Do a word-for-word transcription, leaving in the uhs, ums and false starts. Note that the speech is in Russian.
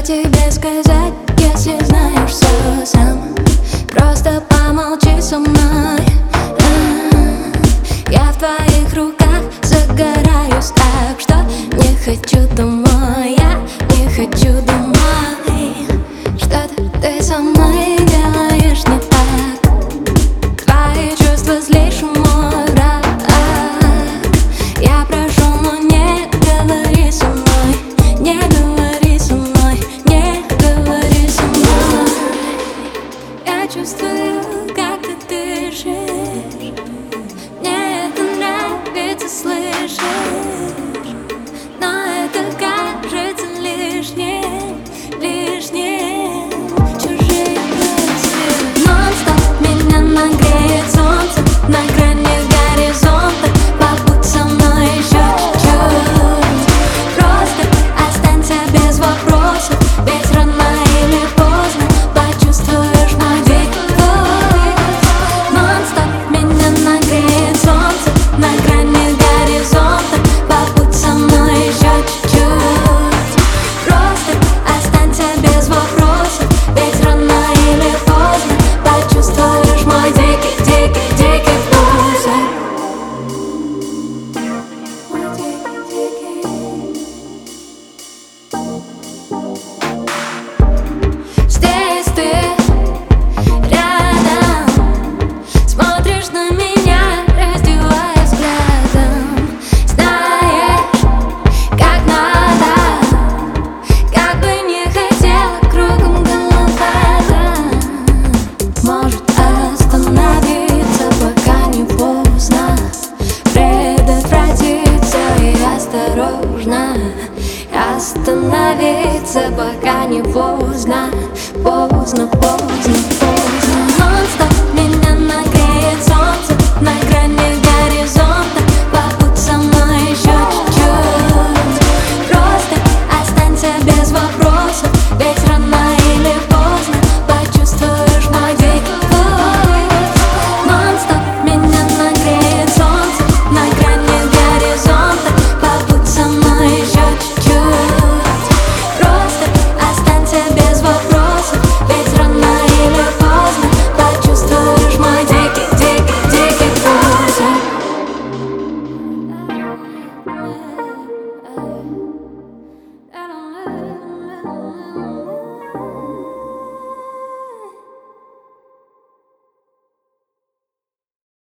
тебе сказать, если знаешь все сам? Просто помолчи со мной. А-а-а. Я в твоих руках загораюсь так, что не хочу домой. Я не хочу домой. Что-то ты со мной делаешь не так. Твои чувства слишком мой враг. Я прошу, но не говори со мной. Не говори со мной, не говори со мной. Я чувствую, как ты дышишь. Мне это нравится слышать, но это кажется лишним, лишним. Чужие мысли нон-стоп меня нагреет солнце на грани горизонта. Побудь со мной еще чуть-чуть. Просто останься без вопросов, ведь рано или поздно почувствуешь мой вкус. Нон-стоп меня нагреет солнце на грани горизонта. Побудь со мной еще чуть-чуть. Просто останься без вопросов, ведь рано или поздно почувствуешь мой дикий, дикий, дикий вкус. Мой дикий, дикий. Здесь ты рядом, смотришь на меня, раздевая взглядом. Знаешь, как надо, как бы не хотела, кругом голова. Может остановиться, пока не поздно, предотвратиться и осторожно. Остановиться, пока не поздно, поздно, поздно, поздно.